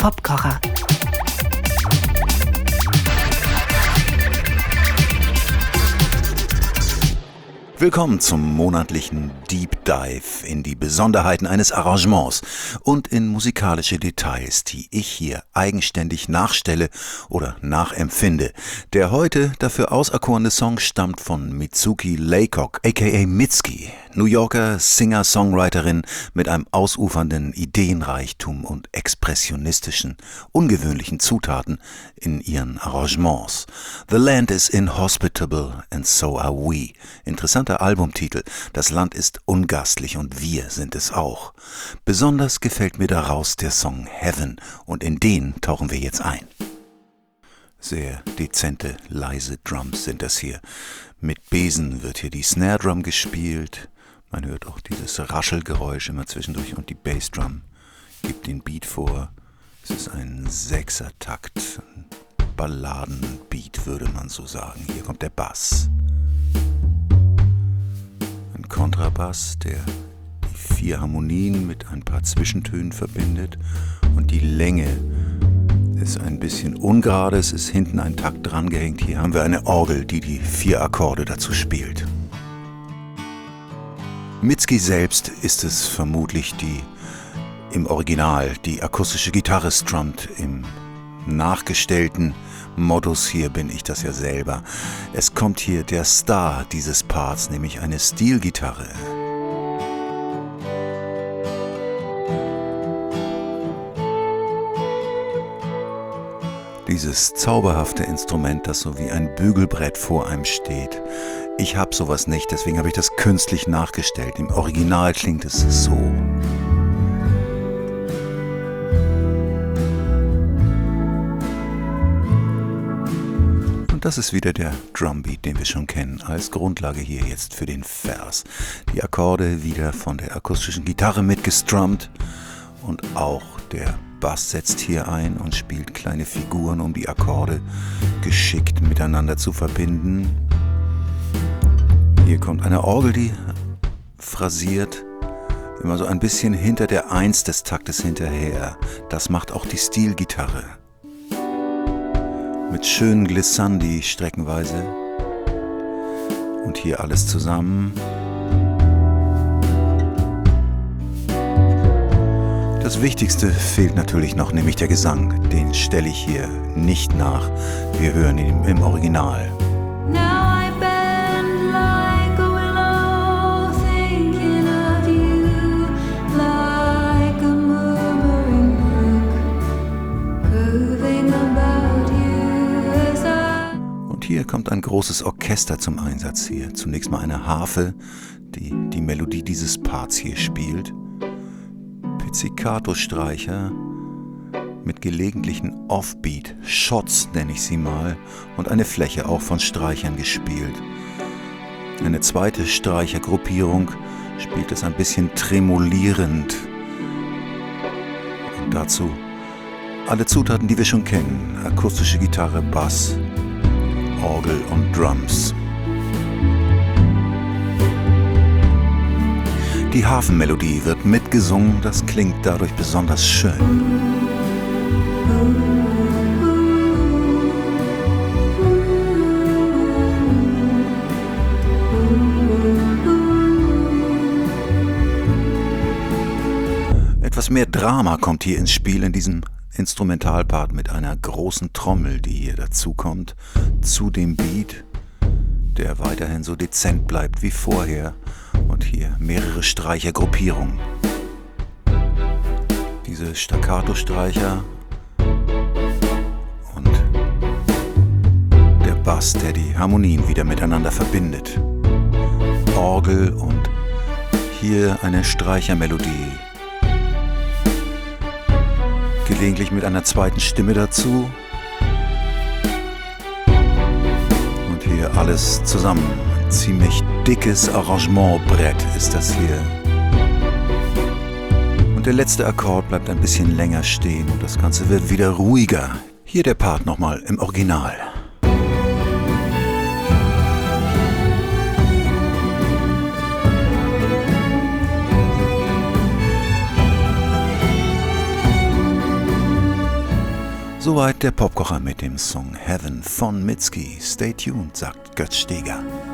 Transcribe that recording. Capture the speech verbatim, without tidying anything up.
Popkocher. Willkommen zum monatlichen Deep Dive in die Besonderheiten eines Arrangements und in musikalische Details, die ich hier eigenständig nachstelle oder nachempfinde. Der heute dafür auserkorene Song stammt von Mitsuki Laycock, aka Mitski, New Yorker Singer-Songwriterin mit einem ausufernden Ideenreichtum und expressionistischen, ungewöhnlichen Zutaten in ihren Arrangements. The land is inhospitable and so are we. Interessanter Albumtitel. Das Land ist ungastlich und wir sind es auch. Besonders gefällt mir daraus der Song Heaven und in den tauchen wir jetzt ein. Sehr dezente, leise Drums sind das hier. Mit Besen wird hier die Snare Drum gespielt. Man hört auch dieses Raschelgeräusch immer zwischendurch und die Bassdrum gibt den Beat vor. Es ist ein Sechsertakt, ein Balladenbeat würde man so sagen. Hier kommt der Bass. Ein Kontrabass, der die vier Harmonien mit ein paar Zwischentönen verbindet und die Länge ist ein bisschen ungerade, es ist hinten ein Takt dran gehängt. Hier haben wir eine Orgel, die die vier Akkorde dazu spielt. Mitski selbst ist es vermutlich, die im Original die akustische Gitarre strummt. Im nachgestellten Modus hier bin ich das ja selber. Es kommt hier der Star dieses Parts, nämlich eine Stilgitarre. Dieses zauberhafte Instrument, das so wie ein Bügelbrett vor einem steht. Ich habe sowas nicht, deswegen habe ich das künstlich nachgestellt. Im Original klingt es so. Und das ist wieder der Drumbeat, den wir schon kennen, als Grundlage hier jetzt für den Vers. Die Akkorde wieder von der akustischen Gitarre mitgestrummt und auch der Bass setzt hier ein und spielt kleine Figuren, um die Akkorde geschickt miteinander zu verbinden. Hier kommt eine Orgel, die phrasiert immer so ein bisschen hinter der Eins des Taktes hinterher. Das macht auch die Stilgitarre. Mit schönen Glissandi streckenweise. Und hier alles zusammen. Das Wichtigste fehlt natürlich noch, nämlich der Gesang. Den stelle ich hier nicht nach. Wir hören ihn im Original. Und hier kommt ein großes Orchester zum Einsatz hier. Zunächst mal eine Harfe, die die Melodie dieses Parts hier spielt. Pizzicato-Streicher mit gelegentlichen Offbeat-Shots, nenne ich sie mal, und eine Fläche auch von Streichern gespielt. Eine zweite Streichergruppierung spielt es ein bisschen tremolierend. Und dazu alle Zutaten, die wir schon kennen: akustische Gitarre, Bass, Orgel und Drums. Die Hafenmelodie wird mitgesungen, das klingt dadurch besonders schön. Etwas mehr Drama kommt hier ins Spiel in diesem Instrumentalpart mit einer großen Trommel, die hier dazukommt, zu dem Beat, der weiterhin so dezent bleibt wie vorher. Und hier mehrere Streichergruppierungen. Diese Staccato-Streicher und der Bass, der die Harmonien wieder miteinander verbindet. Orgel und hier eine Streichermelodie. Gelegentlich mit einer zweiten Stimme dazu. Und hier alles zusammen. Ein ziemlich dickes Arrangementbrett ist das hier. Und der letzte Akkord bleibt ein bisschen länger stehen und das Ganze wird wieder ruhiger. Hier der Part nochmal im Original. Soweit der Popkocher mit dem Song Heaven von Mitski. Stay tuned, sagt Götz Steger.